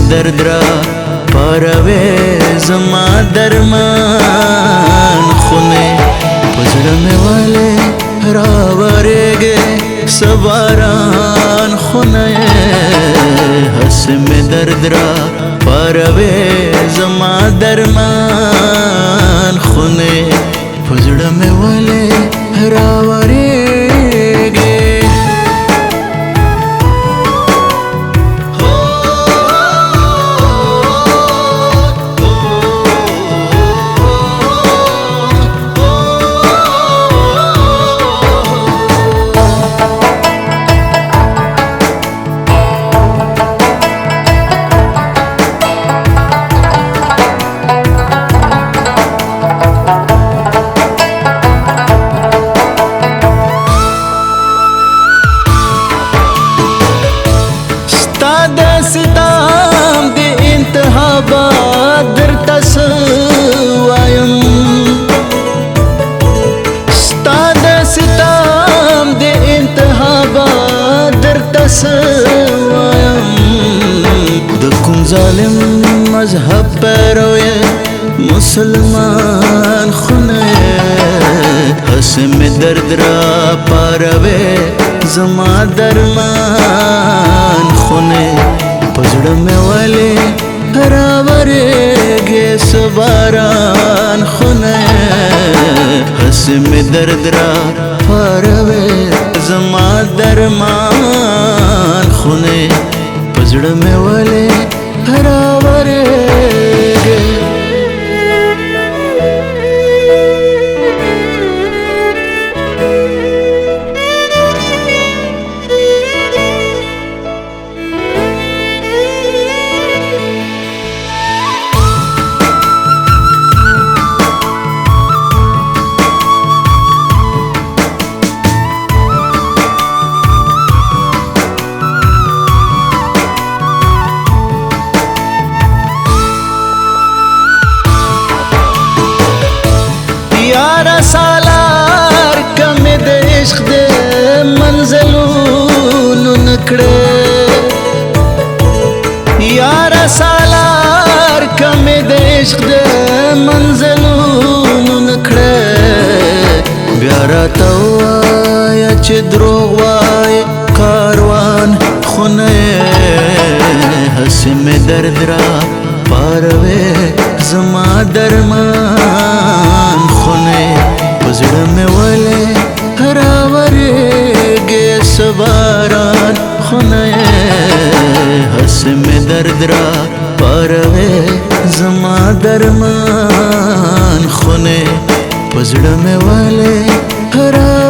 درد را پاروي زما درمان خونه پزړه مې والے راورېږي سواران خونه هس مې درد را پاروي زما درمان خونه پزړه مې والے راورېږي ستام دی انتها با درته سوایم ستا د ستام دی انتها با درته سوایم د کوم ظالم مذهب پیرو مسلمان خونه هس مې درد را پاروي زما درمان خونه پزړه مې والے راورېږي سواران خونه هس مې درد را پاروي زما درمان خونه پزړه مې والے راورېږي سالار کم د عشق د منزلونو نکړه یار سالار کم د عشق د منزلونو نکړه بیا راته وایه چې دروغ وایه کاروان خونه هسې مې درد را پاروي زما درمان خونه پزړه مې والے راورېږي سواران خونه هس مې درد را پاروي زما درمان خونه پزړه مې والے